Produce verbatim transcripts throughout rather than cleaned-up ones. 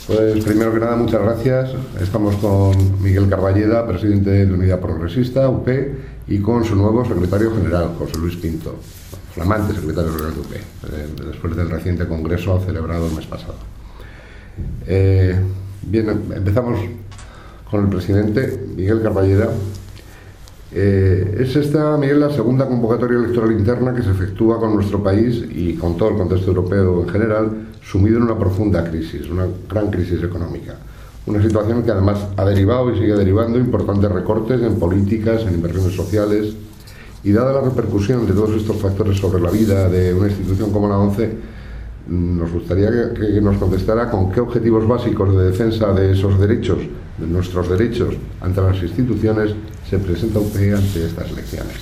Pues primero que nada, muchas gracias. Estamos con Miguel Carballeda, presidente de Unidad Progresista, U P, y con su nuevo secretario general, José Luis Pinto, flamante secretario general de U P, eh, después del reciente congreso celebrado el mes pasado. Eh, bien, empezamos con el presidente, Miguel Carballeda. Eh, es esta, Miguel, la segunda convocatoria electoral interna que se efectúa con nuestro país y con todo el contexto europeo en general, sumido en una profunda crisis, una gran crisis económica. Una situación que además ha derivado y sigue derivando importantes recortes en políticas, en inversiones sociales, y dada la repercusión de todos estos factores sobre la vida de una institución como la ONCE, nos gustaría que, que nos contestara con qué objetivos básicos de defensa de esos derechos, de nuestros derechos ante las instituciones, se presenta U P ante estas elecciones.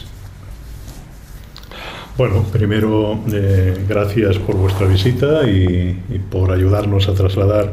Bueno, primero, eh, gracias por vuestra visita y, y por ayudarnos a trasladar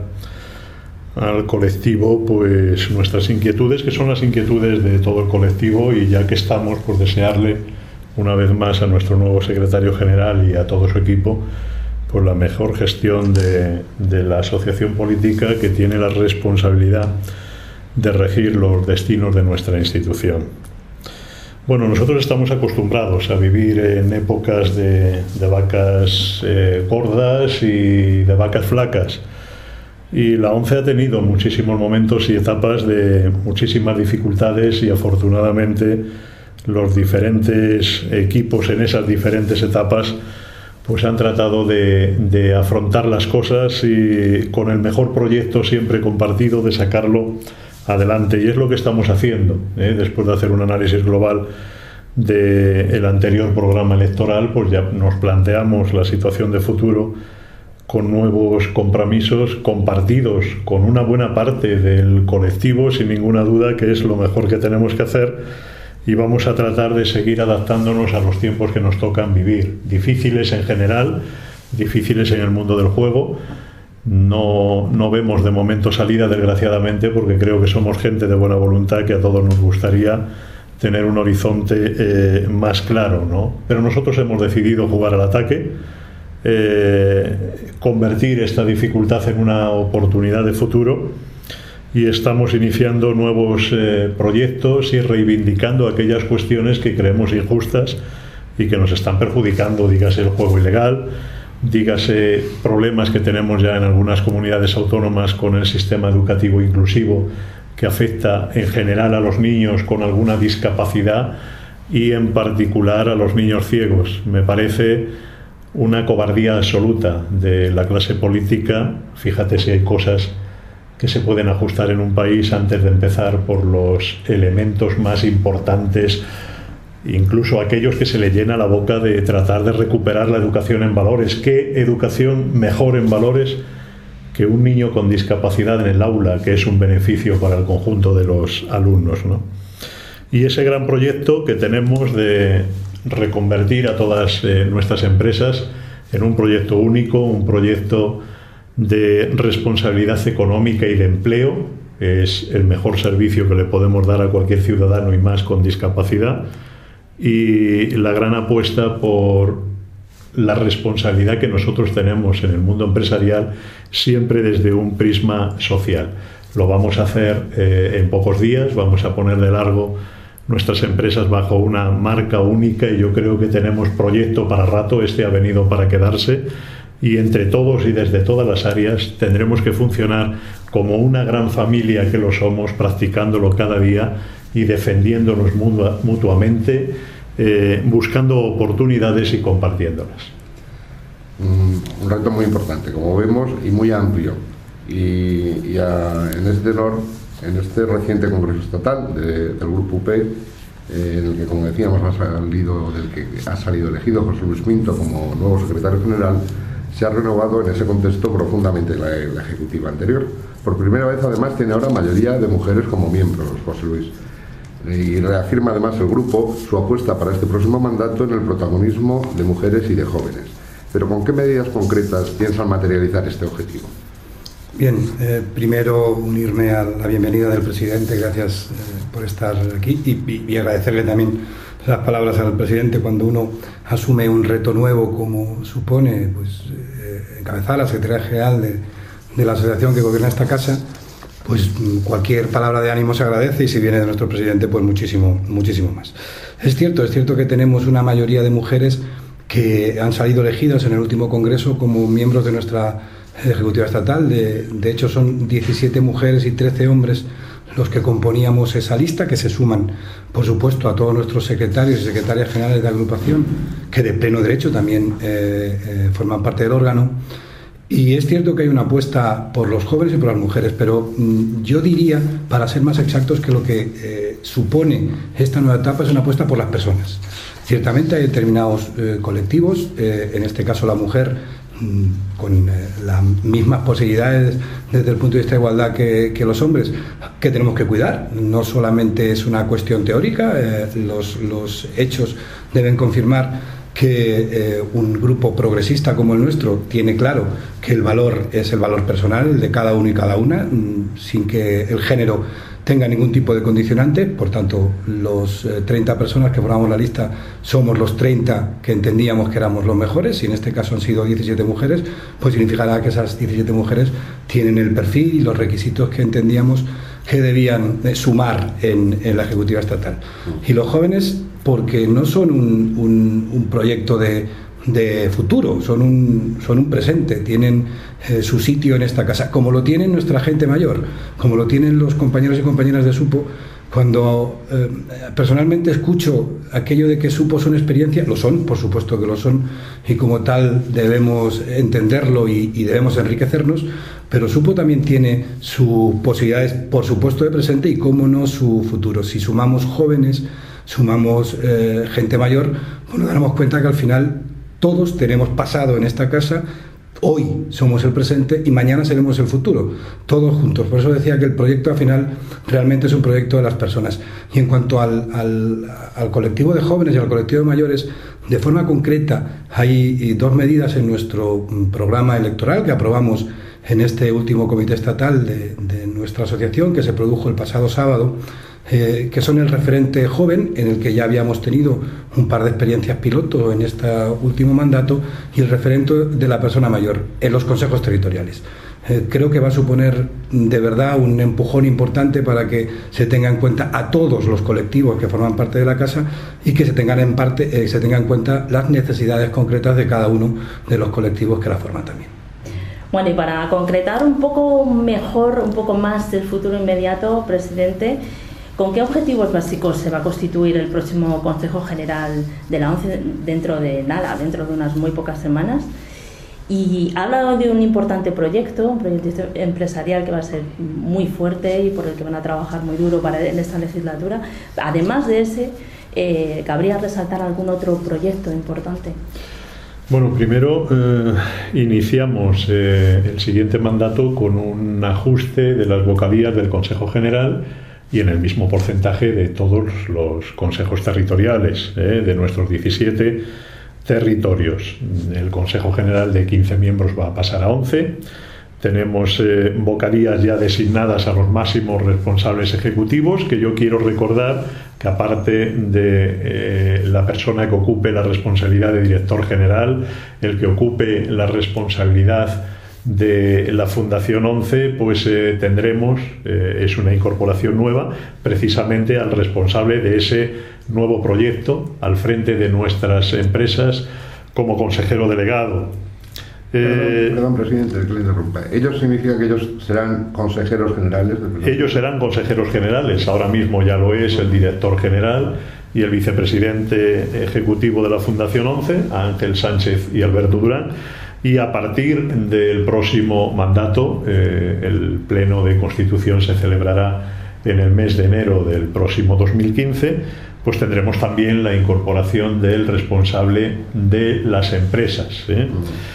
al colectivo pues nuestras inquietudes, que son las inquietudes de todo el colectivo, y ya que estamos, pues desearle una vez más a nuestro nuevo secretario general y a todo su equipo pues la mejor gestión de, de la asociación política que tiene la responsabilidad de regir los destinos de nuestra institución. Bueno, nosotros estamos acostumbrados a vivir en épocas de, de vacas eh, gordas y de vacas flacas, y la ONCE ha tenido muchísimos momentos y etapas de muchísimas dificultades, y afortunadamente los diferentes equipos en esas diferentes etapas pues han tratado de, de afrontar las cosas y con el mejor proyecto siempre compartido de sacarlo adelante, y es lo que estamos haciendo, ¿eh? Después de hacer un análisis global del anterior programa electoral, pues ya nos planteamos la situación de futuro con nuevos compromisos compartidos con una buena parte del colectivo, sin ninguna duda, que es lo mejor que tenemos que hacer, y vamos a tratar de seguir adaptándonos a los tiempos que nos tocan vivir, difíciles en general, difíciles en el mundo del juego. No, no vemos de momento salida, desgraciadamente, porque creo que somos gente de buena voluntad, que a todos nos gustaría tener un horizonte eh, más claro, ¿no? Pero nosotros hemos decidido jugar al ataque, eh, convertir esta dificultad en una oportunidad de futuro, y estamos iniciando nuevos eh, proyectos y reivindicando aquellas cuestiones que creemos injustas y que nos están perjudicando, dígase el juego ilegal, dígase problemas que tenemos ya en algunas comunidades autónomas con el sistema educativo inclusivo, que afecta en general a los niños con alguna discapacidad y en particular a los niños ciegos. Me parece una cobardía absoluta de la clase política. Fíjate si hay cosas que se pueden ajustar en un país antes de empezar por los elementos más importantes, incluso aquellos que se le llena la boca de tratar de recuperar la educación en valores. ¿Qué educación mejor en valores que un niño con discapacidad en el aula, que es un beneficio para el conjunto de los alumnos, ¿no? Y ese gran proyecto que tenemos de reconvertir a todas eh, nuestras empresas en un proyecto único, un proyecto de responsabilidad económica y de empleo, es el mejor servicio que le podemos dar a cualquier ciudadano, y más con discapacidad, y la gran apuesta por la responsabilidad que nosotros tenemos en el mundo empresarial, siempre desde un prisma social. Lo vamos a hacer eh, en pocos días, vamos a poner de largo nuestras empresas bajo una marca única, y yo creo que tenemos proyecto para rato. Este ha venido para quedarse, y entre todos y desde todas las áreas tendremos que funcionar como una gran familia que lo somos, practicándolo cada día y defendiéndonos mutuamente, eh, buscando oportunidades y compartiéndolas. Un, un reto muy importante, como vemos, y muy amplio. Y, y a, en este honor, en este reciente Congreso Estatal de, del Grupo U P, eh, en el que, como decíamos, ha salido, del que ha salido elegido José Luis Pinto como nuevo secretario general, se ha renovado en ese contexto profundamente la, la ejecutiva anterior. Por primera vez, además, tiene ahora mayoría de mujeres como miembros, José Luis. Y reafirma además el grupo su apuesta para este próximo mandato en el protagonismo de mujeres y de jóvenes. Pero ¿con qué medidas concretas piensan materializar este objetivo? Bien, eh, primero unirme a la bienvenida del presidente, gracias eh, por estar aquí, y, y, y agradecerle también las palabras al presidente. Cuando uno asume un reto nuevo como supone pues eh, encabezar la Secretaría General de, de la asociación que gobierna esta casa, pues cualquier palabra de ánimo se agradece, y si viene de nuestro presidente, pues muchísimo, muchísimo más. Es cierto, es cierto que tenemos una mayoría de mujeres que han salido elegidas en el último congreso como miembros de nuestra ejecutiva estatal. De, de hecho, son diecisiete mujeres y trece hombres los que componíamos esa lista, que se suman, por supuesto, a todos nuestros secretarios y secretarias generales de agrupación, que de pleno derecho también eh, eh, forman parte del órgano. Y es cierto que hay una apuesta por los jóvenes y por las mujeres, pero mmm, yo diría, para ser más exactos, que lo que eh, supone esta nueva etapa es una apuesta por las personas. Ciertamente hay determinados eh, colectivos, eh, en este caso la mujer, mmm, con eh, las mismas posibilidades desde el punto de vista de igualdad que, que los hombres, que tenemos que cuidar. No solamente es una cuestión teórica, eh, los, los hechos deben confirmar que eh, un grupo progresista como el nuestro tiene claro que el valor es el valor personal, el de cada uno y cada una, mmm, sin que el género tenga ningún tipo de condicionante. Por tanto, los eh, treinta personas que formamos la lista somos los treinta que entendíamos que éramos los mejores, y en este caso han sido diecisiete mujeres, pues significará que esas diecisiete mujeres tienen el perfil y los requisitos que entendíamos que debían eh, sumar en, en la ejecutiva estatal. Y los jóvenes, porque no son un, un, un proyecto de, de futuro, son un, son un presente, tienen eh, su sitio en esta casa, como lo tienen nuestra gente mayor, como lo tienen los compañeros y compañeras de SUPO. Cuando eh, personalmente escucho aquello de que SUPO son experiencia, lo son, por supuesto que lo son, y como tal debemos entenderlo y, y debemos enriquecernos, pero SUPO también tiene sus posibilidades, por supuesto, de presente, y cómo no su futuro. Si sumamos jóvenes, sumamos eh, gente mayor, pues nos daremos cuenta que al final todos tenemos pasado en esta casa. Hoy somos el presente y mañana seremos el futuro, todos juntos. Por eso decía que el proyecto al final realmente es un proyecto de las personas. Y en cuanto al, al, al colectivo de jóvenes y al colectivo de mayores, de forma concreta hay dos medidas en nuestro programa electoral que aprobamos en este último comité estatal de, de nuestra asociación, que se produjo el pasado sábado, Eh, que son el referente joven, en el que ya habíamos tenido un par de experiencias piloto en este último mandato, y el referente de la persona mayor en los consejos territoriales. Eh, creo que va a suponer de verdad un empujón importante para que se tenga en cuenta a todos los colectivos que forman parte de la casa, y que se tengan en parte eh, se tengan en cuenta las necesidades concretas de cada uno de los colectivos que la forman también. Bueno, y para concretar un poco mejor, un poco más el futuro inmediato, presidente, ¿con qué objetivos básicos se va a constituir el próximo Consejo General de la ONCE dentro de nada, dentro de unas muy pocas semanas? Y ha hablado de un importante proyecto, un proyecto empresarial que va a ser muy fuerte y por el que van a trabajar muy duro para en esta legislatura. Además de ese, eh, ¿cabría resaltar algún otro proyecto importante? Bueno, primero eh, iniciamos eh, el siguiente mandato con un ajuste de las vocalías del Consejo General, y en el mismo porcentaje de todos los consejos territoriales, eh, de nuestros diecisiete territorios. El Consejo General de quince miembros va a pasar a once. Tenemos eh, vocalías ya designadas a los máximos responsables ejecutivos, que yo quiero recordar que, aparte de eh, la persona que ocupe la responsabilidad de director general, el que ocupe la responsabilidad de la Fundación ONCE, pues eh, tendremos, eh, es una incorporación nueva, precisamente al responsable de ese nuevo proyecto al frente de nuestras empresas como consejero delegado. Eh, perdón, perdón, presidente, que le interrumpa. ¿Ellos significan que ellos serán consejeros generales? Ellos serán consejeros generales. Ahora mismo ya lo es el director general y el vicepresidente ejecutivo de la Fundación ONCE, Ángel Sánchez y Alberto Durán. Y a partir del próximo mandato, eh, el Pleno de Constitución se celebrará en el mes de enero del próximo dos mil quince, pues tendremos también la incorporación del responsable de las empresas, ¿eh?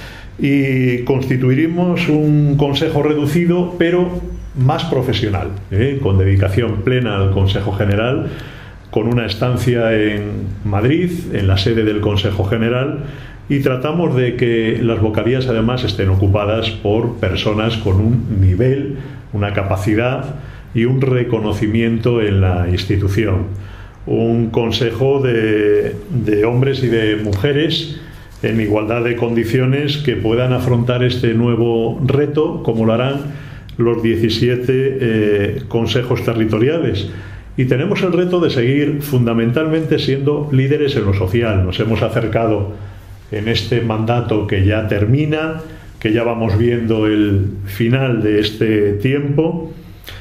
Y constituiremos un consejo reducido, pero más profesional, ¿eh? Con dedicación plena al Consejo General, con una estancia en Madrid, en la sede del Consejo General, y tratamos de que las vocalías además estén ocupadas por personas con un nivel, una capacidad y un reconocimiento en la institución. Un consejo de, de hombres y de mujeres en igualdad de condiciones, que puedan afrontar este nuevo reto, como lo harán los diecisiete eh, consejos territoriales. Y tenemos el reto de seguir fundamentalmente siendo líderes en lo social. Nos hemos acercado en este mandato que ya termina, que ya vamos viendo el final de este tiempo,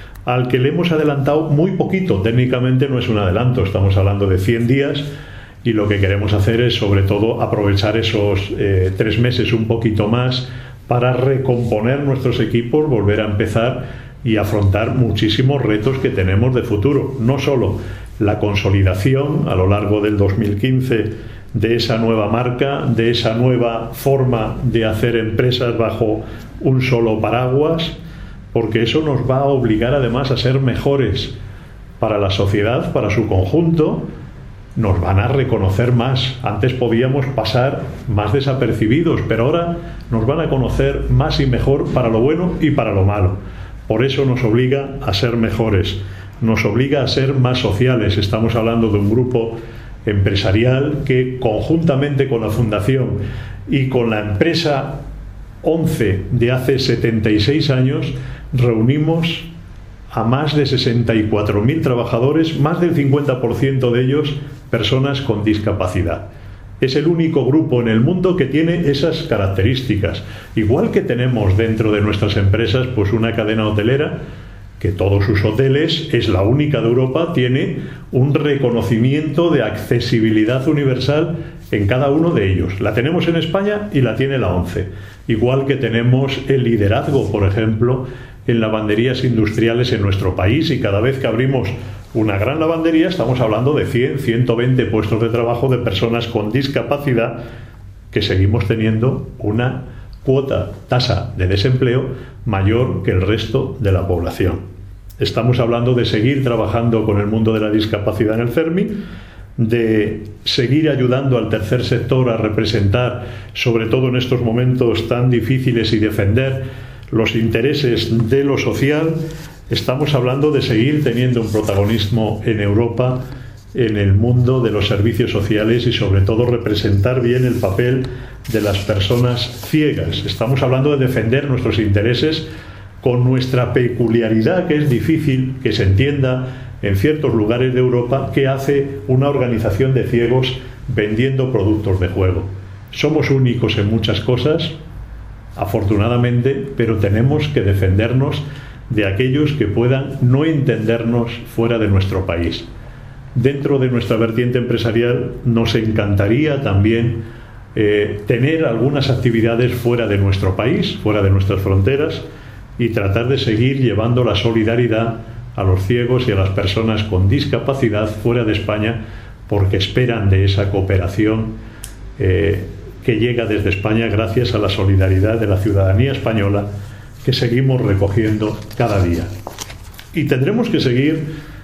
al que le hemos adelantado muy poquito. Técnicamente no es un adelanto, estamos hablando de cien días, y lo que queremos hacer es sobre todo aprovechar esos eh, tres meses un poquito más para recomponer nuestros equipos, volver a empezar y afrontar muchísimos retos que tenemos de futuro. No solo la consolidación a lo largo del dos mil quince de esa nueva marca, de esa nueva forma de hacer empresas bajo un solo paraguas, porque eso nos va a obligar además a ser mejores para la sociedad, para su conjunto. Nos van a reconocer más. Antes podíamos pasar más desapercibidos, pero ahora nos van a conocer más y mejor para lo bueno y para lo malo. Por eso nos obliga a ser mejores, nos obliga a ser más sociales. Estamos hablando de un grupo empresarial que, conjuntamente con la Fundación y con la empresa once de hace setenta y seis años, reunimos a más de sesenta y cuatro mil trabajadores, más del cincuenta por ciento de ellos personas con discapacidad. Es el único grupo en el mundo que tiene esas características. Igual que tenemos dentro de nuestras empresas pues una cadena hotelera que todos sus hoteles, es la única de Europa, tiene un reconocimiento de accesibilidad universal en cada uno de ellos. La tenemos en España y la tiene la ONCE. Igual que tenemos el liderazgo, por ejemplo, en lavanderías industriales en nuestro país, y cada vez que abrimos una gran lavandería estamos hablando de cien, ciento veinte puestos de trabajo de personas con discapacidad, que seguimos teniendo una cuota, tasa de desempleo mayor que el resto de la población. Estamos hablando de seguir trabajando con el mundo de la discapacidad en el CERMI, de seguir ayudando al tercer sector a representar, sobre todo en estos momentos tan difíciles, y defender los intereses de lo social. Estamos hablando de seguir teniendo un protagonismo en Europa en el mundo de los servicios sociales y sobre todo representar bien el papel de las personas ciegas. Estamos hablando de defender nuestros intereses con nuestra peculiaridad, que es difícil que se entienda en ciertos lugares de Europa, que hace una organización de ciegos vendiendo productos de juego. Somos únicos en muchas cosas, afortunadamente, pero tenemos que defendernos de aquellos que puedan no entendernos fuera de nuestro país. Dentro de nuestra vertiente empresarial nos encantaría también eh, tener algunas actividades fuera de nuestro país, fuera de nuestras fronteras, y tratar de seguir llevando la solidaridad a los ciegos y a las personas con discapacidad fuera de España, porque esperan de esa cooperación eh, que llega desde España gracias a la solidaridad de la ciudadanía española, que seguimos recogiendo cada día. Y tendremos que seguir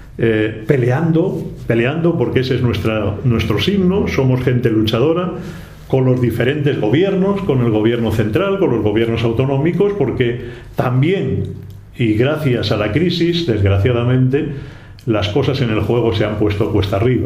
eh, peleando, peleando porque ese es nuestra, nuestro signo. Somos gente luchadora con los diferentes gobiernos, con el gobierno central, con los gobiernos autonómicos, porque también, y gracias a la crisis, desgraciadamente, las cosas en el juego se han puesto cuesta arriba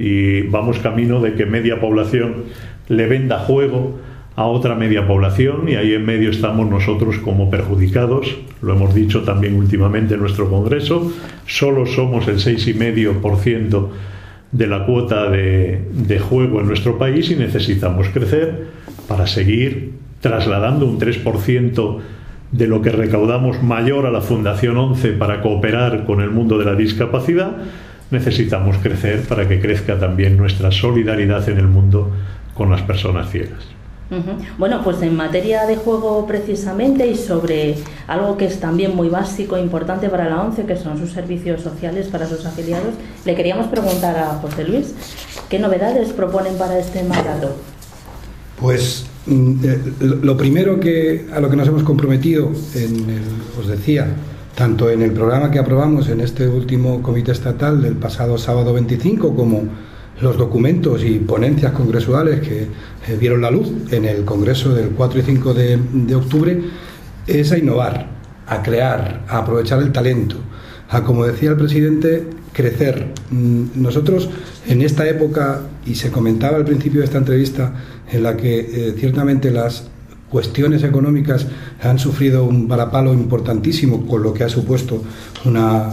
y vamos camino de que media población le venda juego a otra media población, y ahí en medio estamos nosotros como perjudicados. Lo hemos dicho también últimamente en nuestro Congreso, solo somos el seis coma cinco por ciento de la cuota de, de juego en nuestro país, y necesitamos crecer para seguir trasladando un tres por ciento de lo que recaudamos mayor a la Fundación once para cooperar con el mundo de la discapacidad. Necesitamos crecer para que crezca también nuestra solidaridad en el mundo con las personas ciegas. Uh-huh. Bueno, pues en materia de juego precisamente, y sobre algo que es también muy básico e importante para la ONCE, que son sus servicios sociales para sus afiliados, le queríamos preguntar a José Luis, ¿qué novedades proponen para este mandato? Pues eh, lo primero que a lo que nos hemos comprometido, en el, os decía, tanto en el programa que aprobamos en este último comité estatal del pasado sábado veinticinco, como los documentos y ponencias congresuales que eh, vieron la luz en el Congreso del cuatro y cinco de octubre, es a innovar, a crear, a aprovechar el talento, a, como decía el presidente, crecer. Nosotros en esta época, y se comentaba al principio de esta entrevista, en la que eh, ciertamente las cuestiones económicas han sufrido un varapalo importantísimo, con lo que ha supuesto una,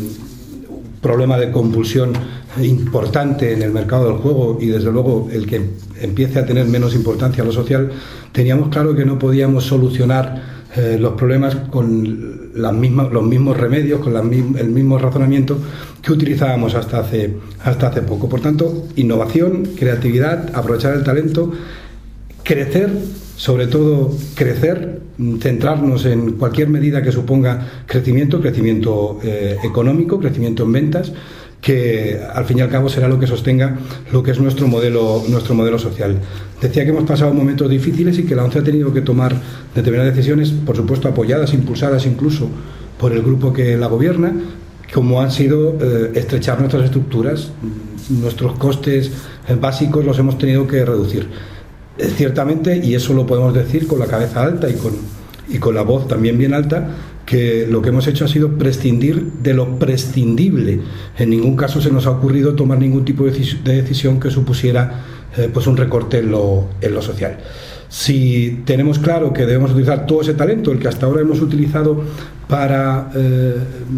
un problema de convulsión importante en el mercado del juego, y desde luego el que empiece a tener menos importancia lo social, teníamos claro que no podíamos solucionar eh, los problemas con las mismas, los mismos remedios, con la, el mismo razonamiento que utilizábamos hasta hace, hasta hace poco. Por tanto, innovación, creatividad, aprovechar el talento, crecer, sobre todo crecer, centrarnos en cualquier medida que suponga crecimiento, crecimiento eh, económico, crecimiento en ventas, que al fin y al cabo será lo que sostenga lo que es nuestro modelo, nuestro modelo social. Decía que hemos pasado momentos difíciles y que la ONCE ha tenido que tomar determinadas decisiones, por supuesto apoyadas, impulsadas incluso por el grupo que la gobierna, como han sido eh, estrechar nuestras estructuras. Nuestros costes eh, básicos los hemos tenido que reducir. Eh, ciertamente, y eso lo podemos decir con la cabeza alta y con, y con la voz también bien alta, que lo que hemos hecho ha sido prescindir de lo prescindible. En ningún caso se nos ha ocurrido tomar ningún tipo de decisión que supusiera eh, pues un recorte en lo, en lo social. Si tenemos claro que debemos utilizar todo ese talento, el que hasta ahora hemos utilizado para eh,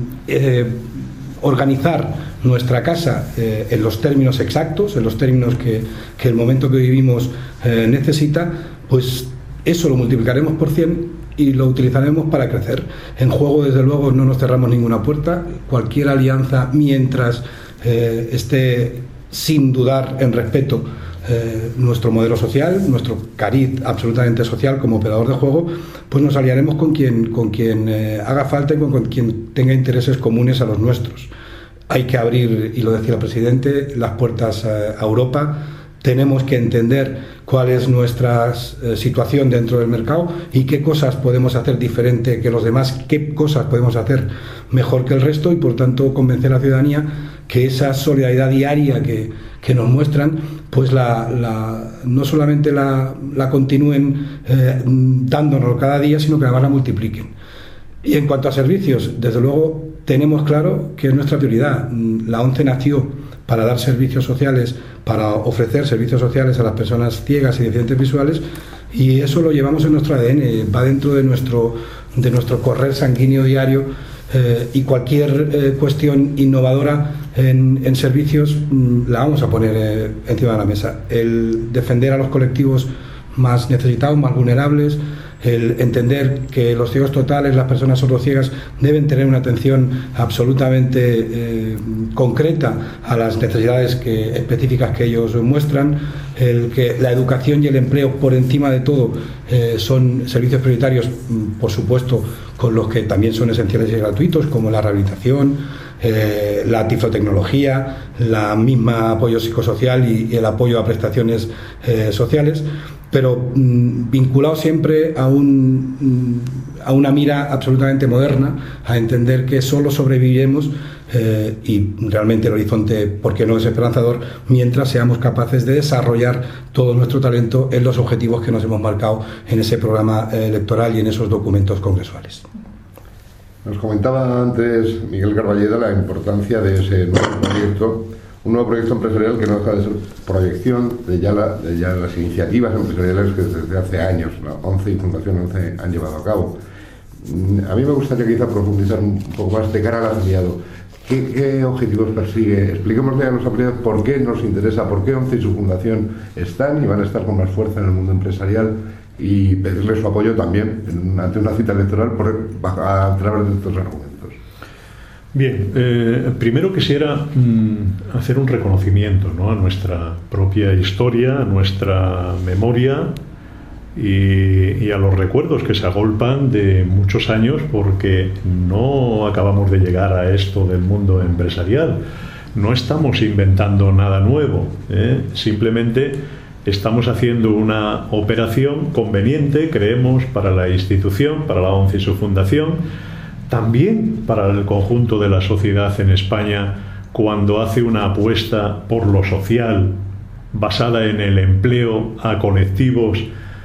eh, organizar nuestra casa eh, en los términos exactos, en los términos que, que el momento que vivimos eh, necesita, pues eso lo multiplicaremos por cien y lo utilizaremos para crecer. En juego, desde luego, no nos cerramos ninguna puerta. Cualquier alianza, mientras eh, esté sin dudar en respeto eh, nuestro modelo social, nuestro cariz absolutamente social como operador de juego, pues nos aliaremos con quien, con quien eh, haga falta y con, con quien tenga intereses comunes a los nuestros. Hay que abrir, y lo decía el presidente, las puertas eh, a Europa. Tenemos que entender cuál es nuestra eh, situación dentro del mercado y qué cosas podemos hacer diferente que los demás, qué cosas podemos hacer mejor que el resto, y por tanto convencer a la ciudadanía que esa solidaridad diaria que, que nos muestran, pues la, la, no solamente la, la continúen eh, dándonos cada día, sino que además la multipliquen. Y en cuanto a servicios, desde luego tenemos claro que es nuestra prioridad. La ONCE nació para dar servicios sociales, para ofrecer servicios sociales a las personas ciegas y deficientes visuales, y eso lo llevamos en nuestro A D N, va dentro de nuestro, de nuestro correr sanguíneo diario, eh, y cualquier eh, cuestión innovadora en, en servicios mmm, la vamos a poner eh, encima de la mesa. El defender a los colectivos más necesitados, más vulnerables, el entender que los ciegos totales, las personas sordociegas, deben tener una atención absolutamente eh, concreta a las necesidades que, específicas que ellos muestran, el que la educación y el empleo por encima de todo eh, son servicios prioritarios, por supuesto, con los que también son esenciales y gratuitos, como la rehabilitación, eh, la tiflotecnología, la misma apoyo psicosocial y, y el apoyo a prestaciones eh, sociales, pero mmm, vinculado siempre a, un, mmm, a una mira absolutamente moderna, a entender que solo sobreviviremos eh, y realmente el horizonte, ¿por qué no es esperanzador?, mientras seamos capaces de desarrollar todo nuestro talento en los objetivos que nos hemos marcado en ese programa eh, electoral y en esos documentos congresuales. Nos comentaba antes Miguel Carballeda la importancia de ese nuevo proyecto, un nuevo proyecto empresarial que no deja de ser proyección de ya, la, de ya las iniciativas empresariales que desde hace años la ONCE y Fundación ONCE han llevado a cabo. A mí me gustaría quizá profundizar un poco más de cara al afiliado. ¿Qué, qué objetivos persigue? Expliquémosle a los afiliados por qué nos interesa, por qué ONCE y su Fundación están y van a estar con más fuerza en el mundo empresarial, y pedirle su apoyo también en, ante una cita electoral por, a, a través de estos argumentos. Bien, eh, primero quisiera mm, hacer un reconocimiento, ¿no?, a nuestra propia historia, a nuestra memoria y, y a los recuerdos que se agolpan de muchos años, porque no acabamos de llegar a esto del mundo empresarial. No estamos inventando nada nuevo, ¿eh? Simplemente estamos haciendo una operación conveniente, creemos, para la institución, para la ONCE y su fundación, también para el conjunto de la sociedad en España, cuando hace una apuesta por lo social basada en el empleo a colectivos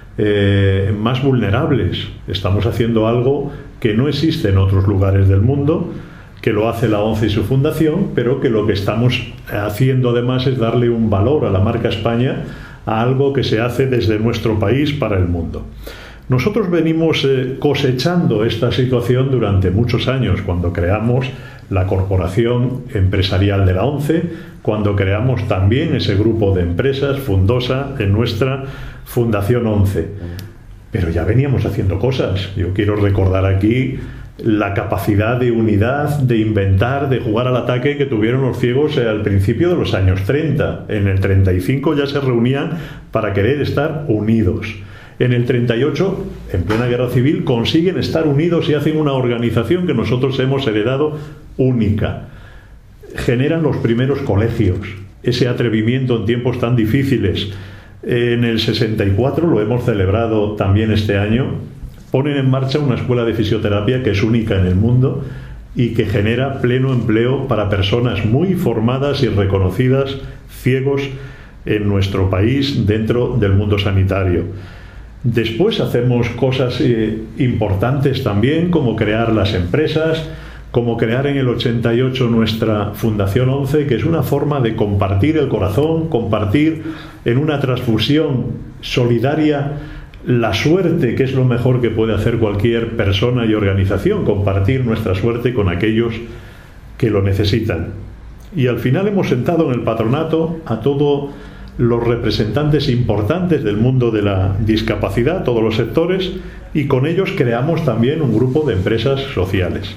eh, más vulnerables. Estamos haciendo algo que no existe en otros lugares del mundo, que lo hace la ONCE y su fundación, pero que lo que estamos haciendo además es darle un valor a la marca España, a algo que se hace desde nuestro país para el mundo. Nosotros venimos eh, cosechando esta situación durante muchos años, cuando creamos la Corporación Empresarial de la ONCE, cuando creamos también ese grupo de empresas, Fundosa, en nuestra Fundación ONCE. Pero ya veníamos haciendo cosas. Yo quiero recordar aquí la capacidad de unidad, de inventar, de jugar al ataque que tuvieron los ciegos al principio de los años treinta. En el treinta y cinco ya se reunían para querer estar unidos. En el treinta y ocho, en plena guerra civil, consiguen estar unidos y hacen una organización que nosotros hemos heredado única. Generan los primeros colegios, ese atrevimiento en tiempos tan difíciles. En el sesenta y cuatro, lo hemos celebrado también este año, ponen en marcha una escuela de fisioterapia que es única en el mundo y que genera pleno empleo para personas muy formadas y reconocidas, ciegos, en nuestro país, dentro del mundo sanitario. Después hacemos cosas eh, importantes también, como crear las empresas, como crear en el ochenta y ocho nuestra Fundación ONCE, que es una forma de compartir el corazón, compartir en una transfusión solidaria la suerte, que es lo mejor que puede hacer cualquier persona y organización, compartir nuestra suerte con aquellos que lo necesitan. Y al final hemos sentado en el patronato a todos los representantes importantes del mundo de la discapacidad, todos los sectores, y con ellos creamos también un grupo de empresas sociales.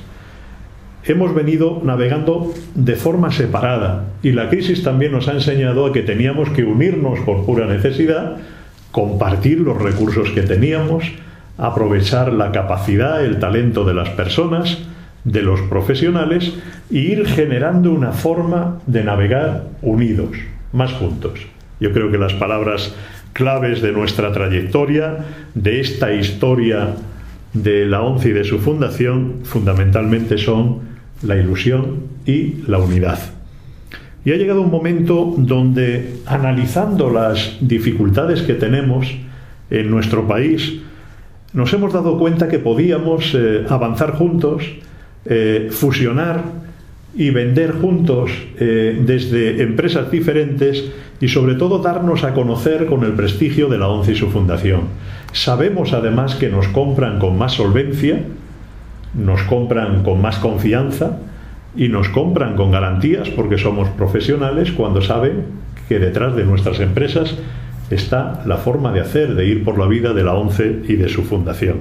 Hemos venido navegando de forma separada y la crisis también nos ha enseñado a que teníamos que unirnos por pura necesidad, compartir los recursos que teníamos, aprovechar la capacidad, el talento de las personas, de los profesionales, e ir generando una forma de navegar unidos, más juntos. Yo creo que las palabras claves de nuestra trayectoria, de esta historia de la ONCE y de su fundación, fundamentalmente son la ilusión y la unidad. Y ha llegado un momento donde, analizando las dificultades que tenemos en nuestro país, nos hemos dado cuenta que podíamos eh, avanzar juntos, eh, fusionar y vender juntos eh, desde empresas diferentes y sobre todo darnos a conocer con el prestigio de la ONCE y su fundación. Sabemos además que nos compran con más solvencia, nos compran con más confianza y nos compran con garantías porque somos profesionales cuando saben que detrás de nuestras empresas está la forma de hacer, de ir por la vida de la ONCE y de su fundación.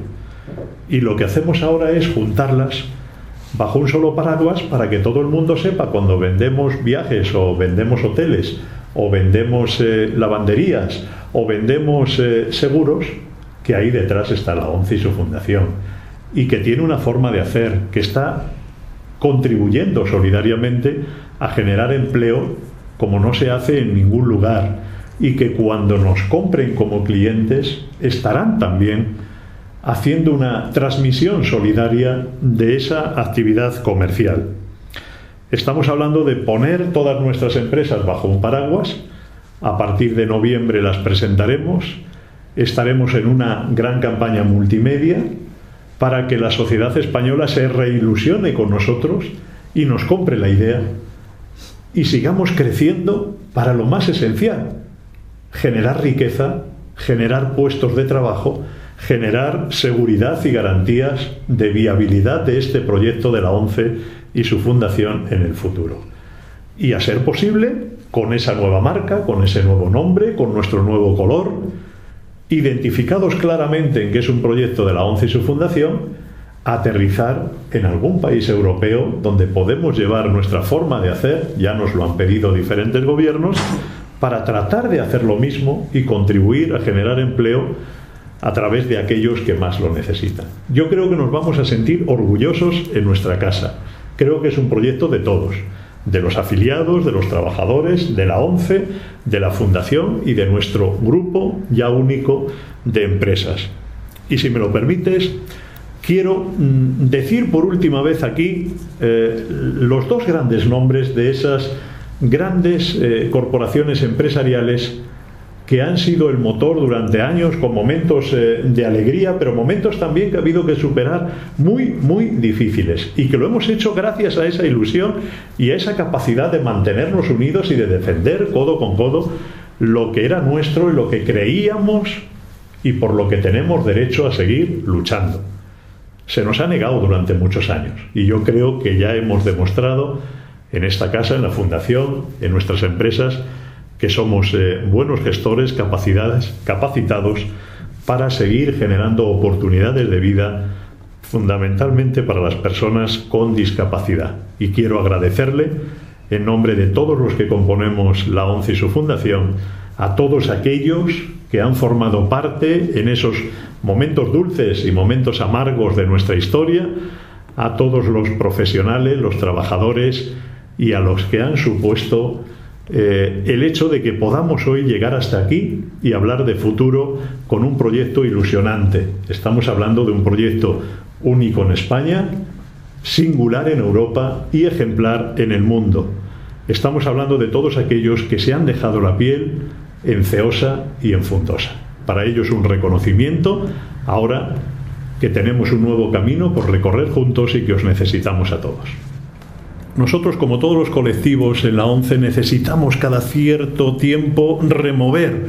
Y lo que hacemos ahora es juntarlas bajo un solo paraguas para que todo el mundo sepa, cuando vendemos viajes o vendemos hoteles o vendemos eh, lavanderías o vendemos eh, seguros, que ahí detrás está la ONCE y su fundación y que tiene una forma de hacer, que está contribuyendo solidariamente a generar empleo como no se hace en ningún lugar, y que cuando nos compren como clientes estarán también haciendo una transmisión solidaria de esa actividad comercial. Estamos hablando de poner todas nuestras empresas bajo un paraguas. A partir de noviembre las presentaremos. Estaremos en una gran campaña multimedia para que la sociedad española se reilusione con nosotros y nos compre la idea y sigamos creciendo para lo más esencial: generar riqueza, generar puestos de trabajo, generar seguridad y garantías de viabilidad de este proyecto de la ONCE y su fundación en el futuro. Y a ser posible, con esa nueva marca, con ese nuevo nombre, con nuestro nuevo color, identificados claramente en que es un proyecto de la ONCE y su fundación, aterrizar en algún país europeo donde podemos llevar nuestra forma de hacer, ya nos lo han pedido diferentes gobiernos, para tratar de hacer lo mismo y contribuir a generar empleo a través de aquellos que más lo necesitan. Yo creo que nos vamos a sentir orgullosos en nuestra casa. Creo que es un proyecto de todos, de los afiliados, de los trabajadores, de la ONCE, de la Fundación y de nuestro grupo ya único de empresas. Y si me lo permites, quiero mm, decir por última vez aquí eh, los dos grandes nombres de esas grandes eh, corporaciones empresariales que han sido el motor durante años, con momentos eh, de alegría, pero momentos también que ha habido que superar muy, muy difíciles, y que lo hemos hecho gracias a esa ilusión y a esa capacidad de mantenernos unidos y de defender codo con codo lo que era nuestro y lo que creíamos y por lo que tenemos derecho a seguir luchando. Se nos ha negado durante muchos años, y yo creo que ya hemos demostrado en esta casa, en la Fundación, en nuestras empresas, que somos eh, buenos gestores, capacidades, capacitados para seguir generando oportunidades de vida, fundamentalmente para las personas con discapacidad. Y quiero agradecerle, en nombre de todos los que componemos la ONCE y su fundación, a todos aquellos que han formado parte en esos momentos dulces y momentos amargos de nuestra historia, a todos los profesionales, los trabajadores y a los que han supuesto Eh, el hecho de que podamos hoy llegar hasta aquí y hablar de futuro con un proyecto ilusionante. Estamos hablando de un proyecto único en España, singular en Europa y ejemplar en el mundo. Estamos hablando de todos aquellos que se han dejado la piel en Ceosa y en Fundosa. Para ellos un reconocimiento, ahora que tenemos un nuevo camino por recorrer juntos y que os necesitamos a todos. Nosotros, como todos los colectivos en la ONCE, necesitamos cada cierto tiempo remover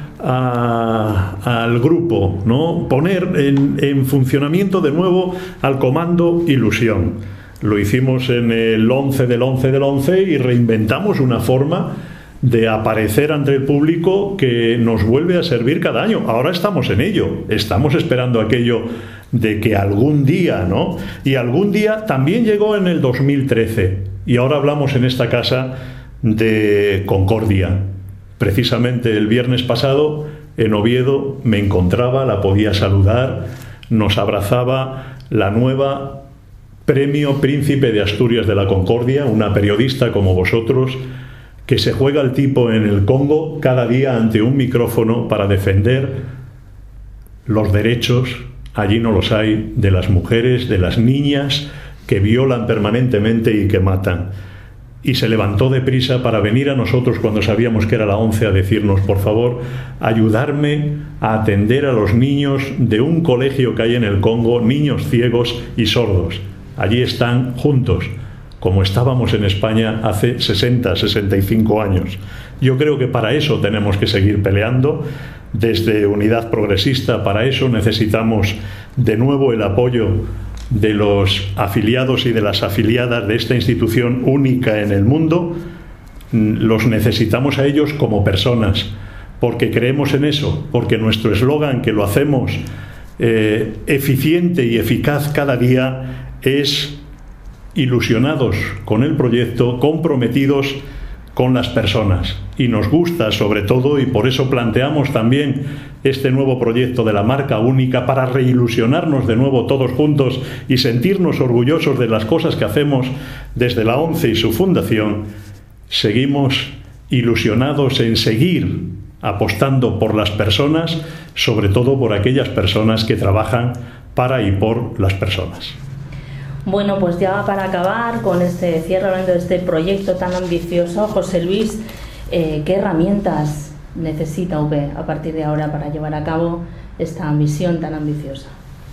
a, al grupo, ¿no? Poner en, en funcionamiento de nuevo al comando Ilusión. Lo hicimos en el once del once del once y reinventamos una forma de aparecer ante el público que nos vuelve a servir cada año. Ahora estamos en ello, estamos esperando aquello de que algún día, ¿no? Y algún día también llegó en el dos mil trece, y ahora hablamos en esta casa de Concordia. Precisamente el viernes pasado en Oviedo me encontraba, la podía saludar, nos abrazaba la nueva Premio Príncipe de Asturias de la Concordia, una periodista como vosotros, que se juega el tipo en el Congo cada día ante un micrófono para defender los derechos, allí no los hay, de las mujeres, de las niñas que violan permanentemente y que matan. Y se levantó deprisa para venir a nosotros cuando sabíamos que era la ONCE a decirnos, por favor, ayudarme a atender a los niños de un colegio que hay en el Congo, niños ciegos y sordos. Allí están juntos, como estábamos en España hace sesenta, sesenta y cinco años. Yo creo que para eso tenemos que seguir peleando. Desde Unidad Progresista, para eso necesitamos de nuevo el apoyo de los afiliados y de las afiliadas de esta institución única en el mundo. Los necesitamos a ellos como personas, porque creemos en eso, porque nuestro eslogan, que lo hacemos eh, eficiente y eficaz cada día, es ilusionados con el proyecto, comprometidos con las personas. Y nos gusta sobre todo, y por eso planteamos también este nuevo proyecto de la marca única, para reilusionarnos de nuevo todos juntos y sentirnos orgullosos de las cosas que hacemos desde la ONCE y su fundación. Seguimos ilusionados en seguir apostando por las personas, sobre todo por aquellas personas que trabajan para y por las personas. Bueno, pues ya para acabar con este cierre, hablando de este proyecto tan ambicioso, José Luis, eh, ¿qué herramientas necesita U P a partir de ahora para llevar a cabo esta misión tan ambiciosa?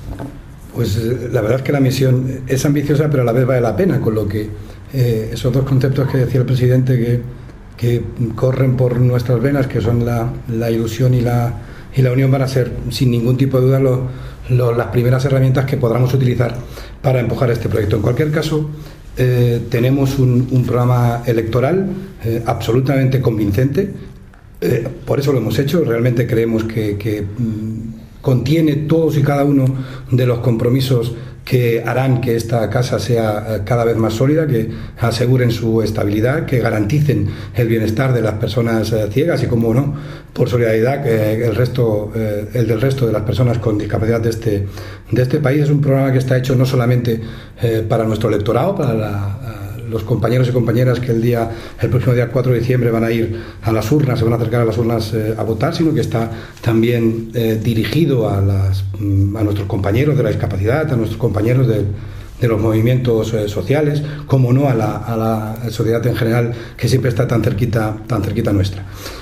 Pues eh, la verdad es que la misión es ambiciosa, pero a la vez vale la pena, con lo que eh, esos dos conceptos que decía el presidente que, que corren por nuestras venas, que son la, la ilusión y la, y la unión, van a ser sin ningún tipo de duda los, los, las primeras herramientas que podamos utilizar para empujar este proyecto. En cualquier caso, eh, tenemos un, un programa electoral eh, absolutamente convincente, eh, por eso lo hemos hecho. Realmente creemos que, que mm, contiene todos y cada uno de los compromisos que harán que esta casa sea cada vez más sólida, que aseguren su estabilidad, que garanticen el bienestar de las personas eh, ciegas y, como no, por solidaridad, eh, el resto, eh, el del resto de las personas con discapacidad de este, de este país. Es un programa que está hecho no solamente eh, para nuestro electorado, para la, los compañeros y compañeras que el día el próximo día cuatro de diciembre van a ir a las urnas, se van a acercar a las urnas eh, a votar, sino que está también eh, dirigido a, las, a nuestros compañeros de la discapacidad, a nuestros compañeros de, de los movimientos eh, sociales, como no a la, a la sociedad en general, que siempre está tan cerquita, tan cerquita nuestra.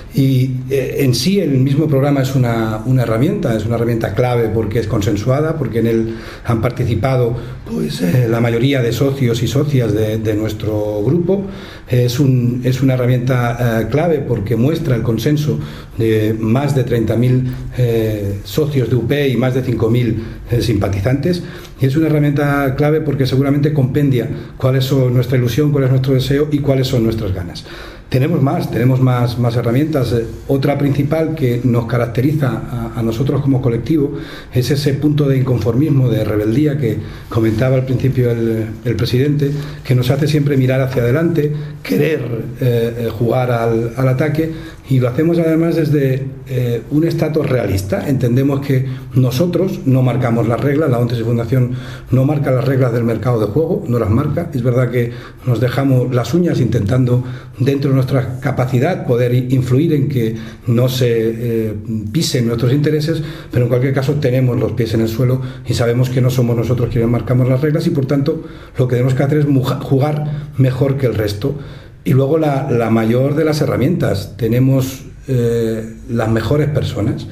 Y eh, en sí el mismo programa es una, una herramienta, es una herramienta clave porque es consensuada, porque en él han participado pues, eh, la mayoría de socios y socias de, de nuestro grupo. Es, un, es una herramienta eh, clave porque muestra el consenso de más de treinta mil eh, socios de U P y más de cinco mil eh, simpatizantes. Y es una herramienta clave porque seguramente compendia cuáles son nuestra ilusión, cuál es nuestro deseo y cuáles son nuestras ganas. Tenemos más, tenemos más, más herramientas. Eh, otra principal que nos caracteriza a, a nosotros como colectivo es ese punto de inconformismo, de rebeldía que comentaba al principio el, el presidente, que nos hace siempre mirar hacia adelante, querer eh, jugar al, al ataque, y lo hacemos además desde eh, un estatus realista. Entendemos que nosotros no marcamos las reglas, la ONCE Fundación no marca las reglas del mercado de juego, no las marca. Es verdad que nos dejamos las uñas intentando, dentro de nuestra capacidad, poder influir en que no se eh, pisen nuestros intereses, pero en cualquier caso tenemos los pies en el suelo y sabemos que no somos nosotros quienes marcamos las reglas, y por tanto lo que tenemos que hacer es jugar mejor que el resto. Y luego la, la mayor de las herramientas, tenemos eh, las mejores personas.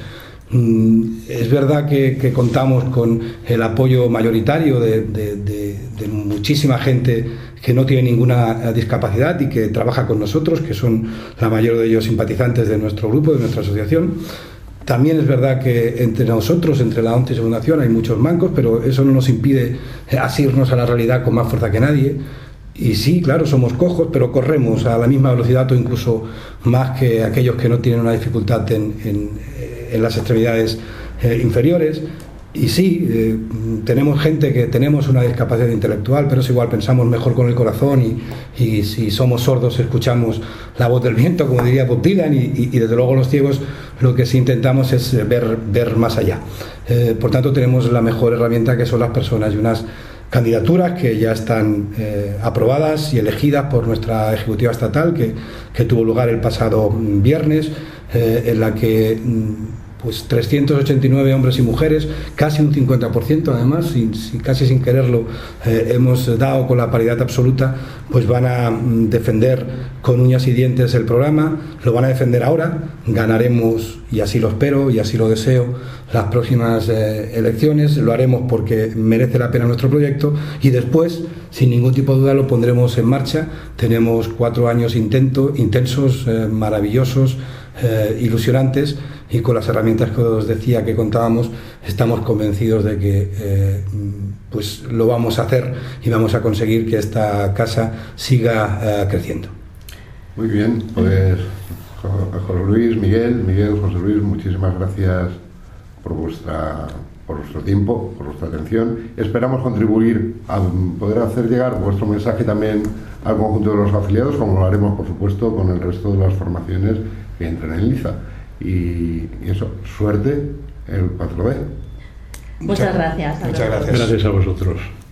Mm, es verdad que, que contamos con el apoyo mayoritario de, de, de, de muchísima gente que no tiene ninguna discapacidad y que trabaja con nosotros, que son la mayoría de ellos simpatizantes de nuestro grupo, de nuestra asociación. También es verdad que entre nosotros, entre la ONCE Fundación, hay muchos mancos, pero eso no nos impide asirnos a la realidad con más fuerza que nadie. Y sí, claro, somos cojos, pero corremos a la misma velocidad o incluso más que aquellos que no tienen una dificultad en, en, en las extremidades eh, inferiores. Y sí, eh, tenemos gente que tenemos una discapacidad intelectual, pero es igual, pensamos mejor con el corazón, y, y si somos sordos escuchamos la voz del viento, como diría Bob Dylan, y, y, y desde luego los ciegos lo que sí intentamos es ver, ver más allá. Eh, por tanto, tenemos la mejor herramienta, que son las personas, y unas candidaturas que ya están eh, aprobadas y elegidas por nuestra ejecutiva estatal, que, que tuvo lugar el pasado viernes, eh, en la que pues trescientos ochenta y nueve hombres y mujeres, casi un cincuenta por ciento además, sin, sin, casi sin quererlo, eh, hemos dado con la paridad absoluta, pues van a mm, defender con uñas y dientes el programa, lo van a defender ahora, ganaremos, y así lo espero y así lo deseo, las próximas eh, elecciones, lo haremos porque merece la pena nuestro proyecto, y después, sin ningún tipo de duda, lo pondremos en marcha. Tenemos cuatro años intento, intensos, eh, maravillosos, eh, ilusionantes, y con las herramientas que os decía que contábamos, estamos convencidos de que eh, pues lo vamos a hacer y vamos a conseguir que esta casa siga eh, creciendo. Muy bien, pues José Luis, Miguel, Miguel, José Luis, muchísimas gracias por vuestra por vuestro tiempo, por vuestra atención. Esperamos contribuir a poder hacer llegar vuestro mensaje también al conjunto de los afiliados, como lo haremos, por supuesto, con el resto de las formaciones que entren en Liza. Y, y eso, suerte el cuatro D. Muchas gracias. Muchas gracias. Gracias a vosotros.